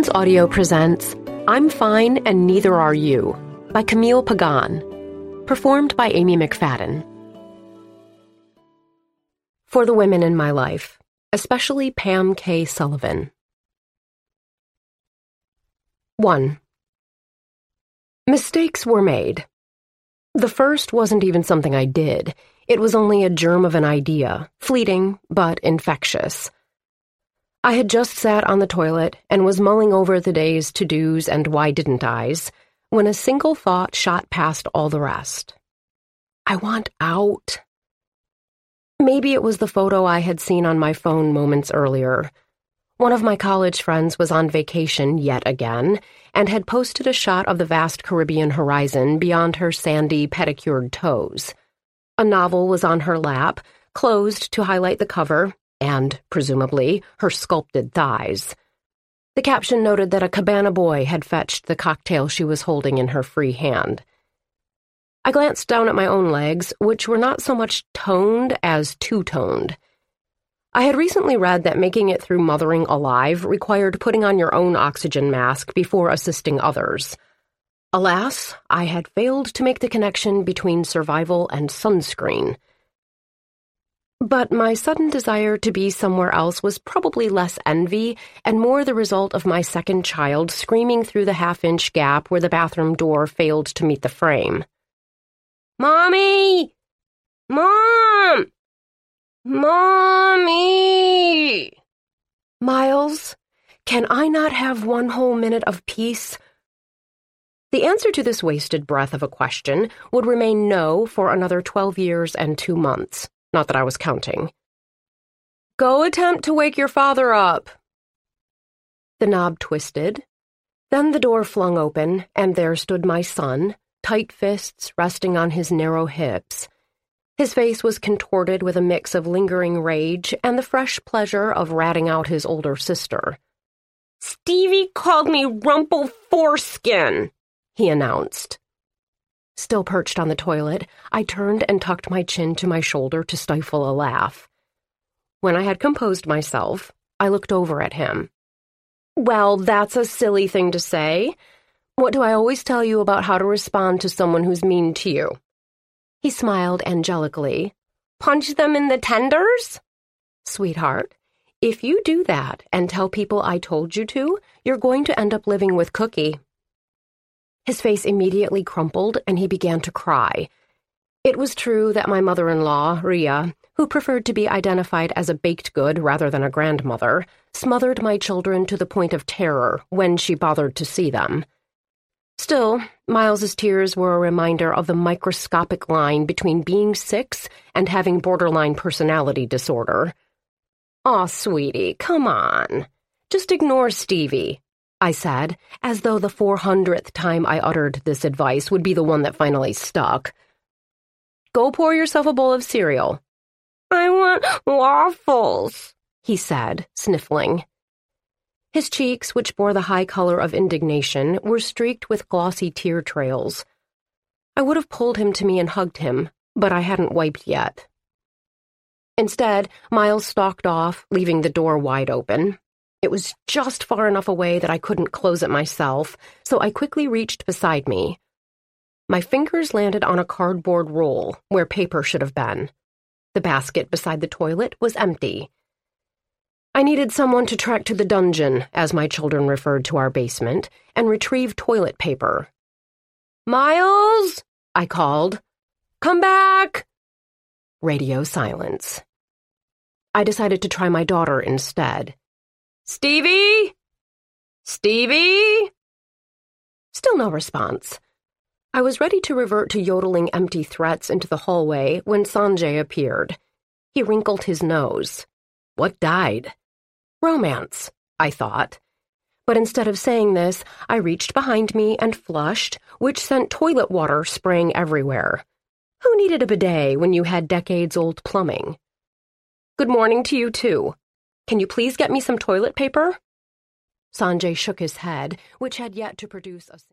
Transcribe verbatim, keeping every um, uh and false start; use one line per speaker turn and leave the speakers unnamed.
Silence Audio presents I'm Fine and Neither Are You by Camille Pagan, performed by Amy McFadden. For the women in my life, especially Pam K. Sullivan. one. Mistakes were made. The first wasn't even something I did. It was only a germ of an idea, fleeting but infectious. I had just sat on the toilet and was mulling over the day's to-dos and why didn't I's when a single thought shot past all the rest. I want out. Maybe it was the photo I had seen on my phone moments earlier. One of my college friends was on vacation yet again and had posted a shot of the vast Caribbean horizon beyond her sandy, pedicured toes. A novel was on her lap, closed to highlight the cover, and, presumably, her sculpted thighs. The caption noted that a cabana boy had fetched the cocktail she was holding in her free hand. I glanced down at my own legs, which were not so much toned as two-toned. I had recently read that making it through mothering alive required putting on your own oxygen mask before assisting others. Alas, I had failed to make the connection between survival and sunscreen. But my sudden desire to be somewhere else was probably less envy and more the result of my second child screaming through the half-inch gap where the bathroom door failed to meet the frame. Mommy! Mom! Mommy! Miles, can I not have one whole minute of peace? The answer to this wasted breath of a question would remain no for another twelve years and two months. Not that I was counting. Go attempt to wake your father up. The knob twisted. Then the door flung open, and there stood my son, tight fists resting on his narrow hips. His face was contorted with a mix of lingering rage and the fresh pleasure of ratting out his older sister. Stevie called me Rumple Foreskin, he announced. Still perched on the toilet, I turned and tucked my chin to my shoulder to stifle a laugh. When I had composed myself, I looked over at him. Well, that's a silly thing to say. What do I always tell you about how to respond to someone who's mean to you? He smiled angelically. Punch them in the tenders? Sweetheart, if you do that and tell people I told you to, you're going to end up living with Cookie. His face immediately crumpled, and he began to cry. It was true that my mother-in-law, Ria, who preferred to be identified as a baked good rather than a grandmother, smothered my children to the point of terror when she bothered to see them. Still, Miles's tears were a reminder of the microscopic line between being six and having borderline personality disorder. Aw, sweetie, come on. Just ignore Stevie, I said, as though the four hundredth time I uttered this advice would be the one that finally stuck. Go pour yourself a bowl of cereal. I want waffles, he said, sniffling. His cheeks, which bore the high color of indignation, were streaked with glossy tear trails. I would have pulled him to me and hugged him, but I hadn't wiped yet. Instead, Miles stalked off, leaving the door wide open. It was just far enough away that I couldn't close it myself, so I quickly reached beside me. My fingers landed on a cardboard roll where paper should have been. The basket beside the toilet was empty. I needed someone to trek to the dungeon, as my children referred to our basement, and retrieve toilet paper. Miles, I called. Come back! Radio silence. I decided to try my daughter instead. Stevie? Stevie? Still no response. I was ready to revert to yodeling empty threats into the hallway when Sanjay appeared. He wrinkled his nose. What died? Romance, I thought. But instead of saying this, I reached behind me and flushed, which sent toilet water spraying everywhere. Who needed a bidet when you had decades-old plumbing? Good morning to you, too. Can you please get me some toilet paper? Sanjay shook his head, which had yet to produce a